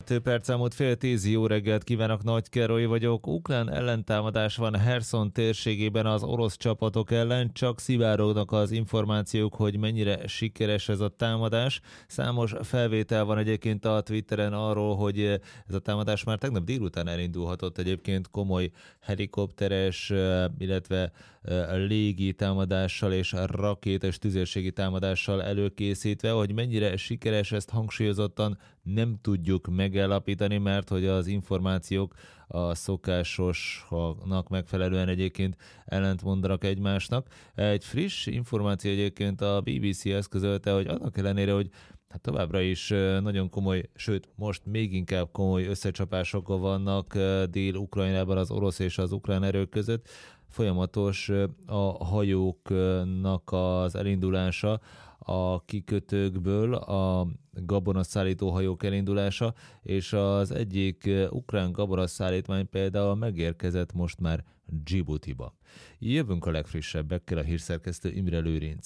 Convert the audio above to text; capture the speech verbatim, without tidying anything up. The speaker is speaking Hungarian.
Kettő perc elmúlt fél tíz, jó reggelt kívánok, Nagy Károly vagyok. Ukrán ellentámadás van Herson térségében az orosz csapatok ellen, csak szivárognak az információk, hogy mennyire sikeres ez a támadás. Számos felvétel van egyébként a Twitteren arról, hogy ez a támadás már tegnap délután elindulhatott, egyébként komoly helikopteres, illetve légi támadással és rakétas tüzérségi támadással előkészítve, hogy mennyire sikeres, ezt hangsúlyozottan nem tudjuk megállapítani, mert hogy az információk a szokásosnak megfelelően egyébként ellentmondanak egymásnak. Egy friss információ egyébként a bé bé cé eszközölte, hogy annak ellenére, hogy hát továbbra is nagyon komoly, sőt most még inkább komoly összecsapások vannak Dél-Ukrajnában az orosz és az ukrán erők között, folyamatos a hajóknak az elindulása a kikötőkből, a gabonaszállító hajók elindulása, és az egyik ukrán gabonaszállítmány például megérkezett most már Djiboutiba. Jövünk a legfrissebbekkel, a hírszerkesztő Imre Lőrinc.